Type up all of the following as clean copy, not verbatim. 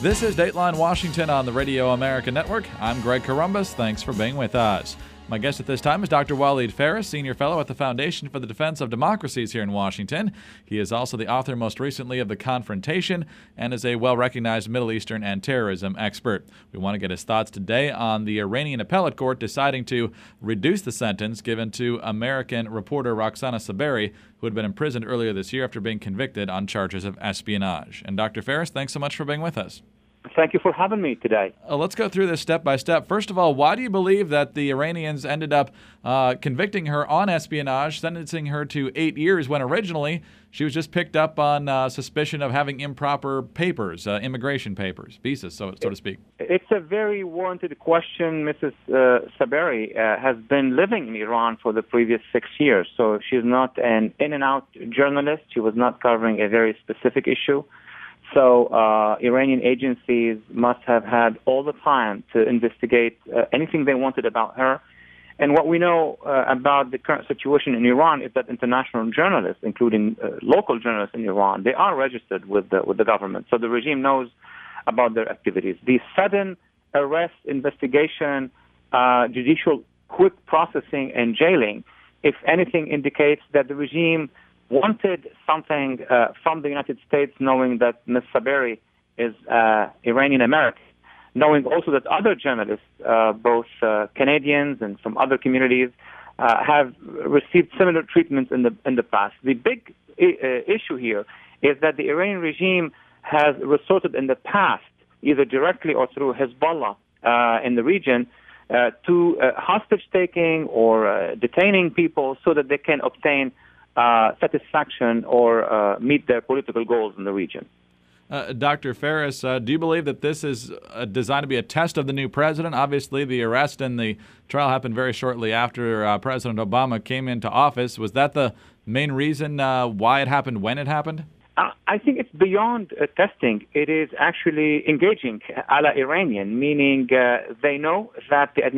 This is Dateline Washington on the Radio America Network. I'm Greg Corombos. Thanks for being with us. My guest at this time is Dr. Walid Phares, Senior Fellow at the Foundation for the Defense of Democracies here in Washington. He is also the author most recently of The Confrontation and is a well-recognized Middle Eastern and terrorism expert. We want to get his thoughts today on the Iranian appellate court deciding to reduce the sentence given to American reporter Roxana Saberi, who had been imprisoned earlier this year after being convicted on charges of espionage. And Dr. Phares, thanks so much for being with us. Thank you for having me today. Let's go through this step by step. First of all, why do you believe that the Iranians ended up convicting her on espionage, sentencing her to 8 years when originally she was just picked up on suspicion of having improper papers, immigration papers, visas, so to speak? It's a very warranted question. Mrs. Saberi has been living in Iran for the previous 6 years, so she's not an in-and-out journalist. She was not covering a very specific issue. So Iranian agencies must have had all the time to investigate anything they wanted about her. And what we know about the current situation in Iran is that international journalists, including local journalists in Iran, they are registered with the government. So the regime knows about their activities. The sudden arrest, investigation, judicial quick processing and jailing, if anything, indicates that the regime wanted something from the United States, knowing that Ms. Saberi is Iranian-American, knowing also that other journalists, both Canadians and from other communities, have received similar treatments in the past. The big issue here is that the Iranian regime has resorted in the past, either directly or through Hezbollah in the region, to hostage-taking or detaining people so that they can obtain satisfaction or meet their political goals in the region. Dr. Phares, do you believe that this is designed to be a test of the new president? Obviously, the arrest and the trial happened very shortly after President Obama came into office. Was that the main reason why it happened when it happened? I think it's beyond testing. It is actually engaging a la Iranian, meaning they know that the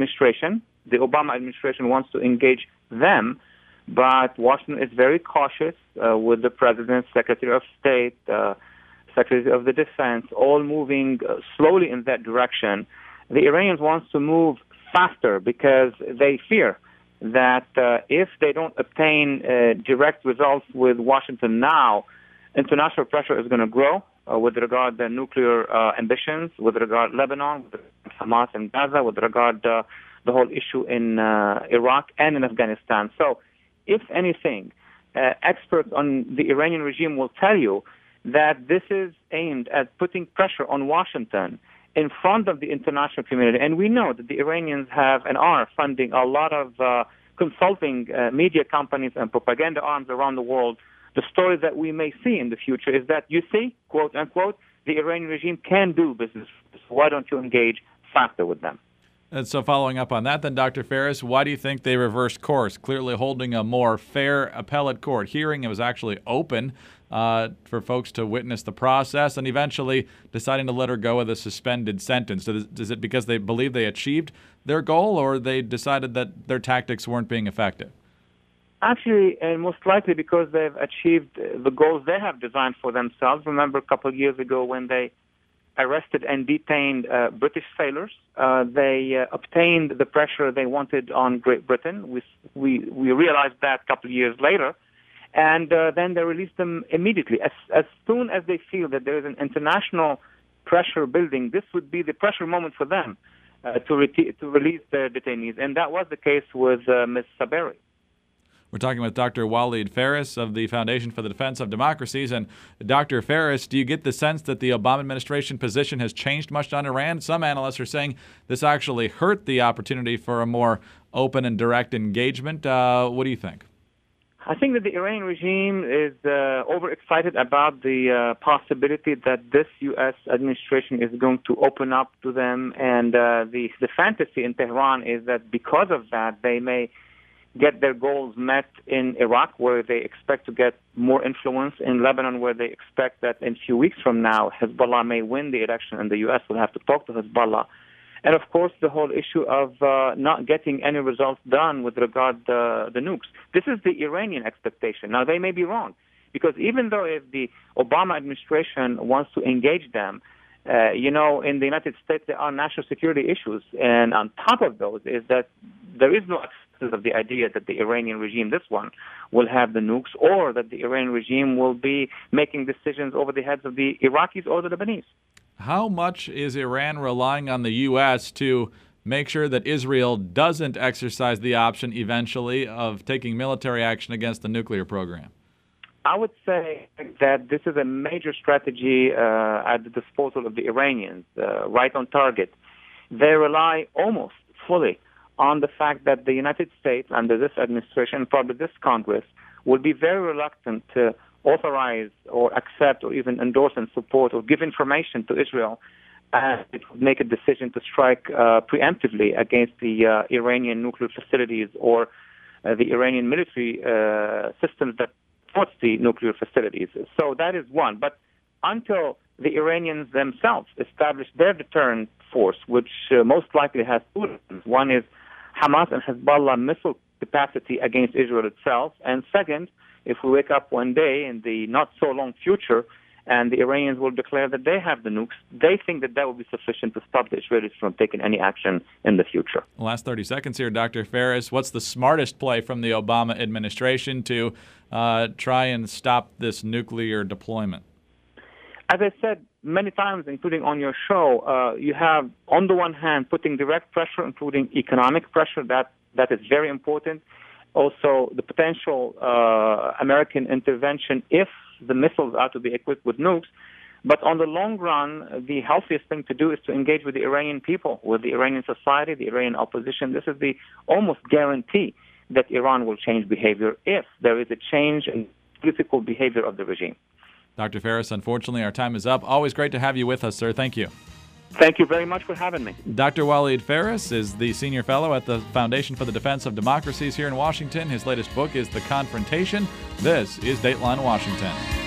Obama administration wants to engage them, but Washington is very cautious with the President, Secretary of State, Secretary of the Defense, all moving slowly in that direction. The Iranians want to move faster because they fear that if they don't obtain direct results with Washington now, international pressure is going to grow with regard to their nuclear ambitions, with regard to Lebanon, with Hamas and Gaza, with regard to the whole issue in Iraq and in Afghanistan. So, if anything, experts on the Iranian regime will tell you that this is aimed at putting pressure on Washington in front of the international community. And we know that the Iranians have and are funding a lot of consulting media companies and propaganda arms around the world. The story that we may see in the future is that, you see, quote unquote, the Iranian regime can do business. Why don't you engage faster with them? And so following up on that, then, Dr. Phares, why do you think they reversed course? Clearly holding a more fair appellate court hearing. It was actually open for folks to witness the process, and eventually deciding to let her go with a suspended sentence. Is it because they believe they achieved their goal, or they decided that their tactics weren't being effective? Actually, and most likely because they've achieved the goals they have designed for themselves. Remember a couple of years ago when they arrested and detained British sailors. They obtained the pressure they wanted on Great Britain. We realized that a couple of years later, and then they released them immediately. As soon as they feel that there is an international pressure building, this would be the pressure moment for them to release their detainees, and that was the case with Ms. Saberi. We're talking with Dr. Walid Phares of the Foundation for the Defense of Democracies. And Dr. Phares, do you get the sense that the Obama administration position has changed much on Iran? Some analysts are saying this actually hurt the opportunity for a more open and direct engagement. What do you think? I think that the Iranian regime is overexcited about the possibility that this U.S. administration is going to open up to them. And the fantasy in Tehran is that because of that, they may get their goals met in Iraq, where they expect to get more influence, in Lebanon, where they expect that in a few weeks from now, Hezbollah may win the election and the U.S. will have to talk to Hezbollah. And, of course, the whole issue of not getting any results done with regard to the nukes. This is the Iranian expectation. Now, they may be wrong, because even though if the Obama administration wants to engage them, In the United States, there are national security issues, and on top of those is that there is no acceptance of the idea that the Iranian regime, this one, will have the nukes, or that the Iranian regime will be making decisions over the heads of the Iraqis or the Lebanese. How much is Iran relying on the U.S. to make sure that Israel doesn't exercise the option eventually of taking military action against the nuclear program? I would say that this is a major strategy at the disposal of the Iranians, right on target. They rely almost fully on the fact that the United States, under this administration, probably this Congress, will be very reluctant to authorize or accept or even endorse and support or give information to Israel, and it would make a decision to strike preemptively against the Iranian nuclear facilities or the Iranian military systems that supports the nuclear facilities. So that is one. But until the Iranians themselves establish their deterrent force, which most likely has two reasons. One is Hamas and Hezbollah missile capacity against Israel itself. And second, if we wake up one day in the not-so-long future and the Iranians will declare that they have the nukes, they think that that will be sufficient to stop the Israelis from taking any action in the future. Last 30 seconds here, Dr. Phares. What's the smartest play from the Obama administration to try and stop this nuclear deployment? As I said many times, including on your show, you have, on the one hand, putting direct pressure, including economic pressure. That is very important. Also, the potential American intervention if the missiles are to be equipped with nukes. But on the long run, the healthiest thing to do is to engage with the Iranian people, with the Iranian society, the Iranian opposition. This is the almost guarantee that Iran will change behavior if there is a change in political behavior of the regime. Dr. Phares, unfortunately, our time is up. Always great to have you with us, sir. Thank you. Thank you very much for having me. Dr. Walid Phares is the senior fellow at the Foundation for the Defense of Democracies here in Washington. His latest book is The Confrontation. This is Dateline Washington.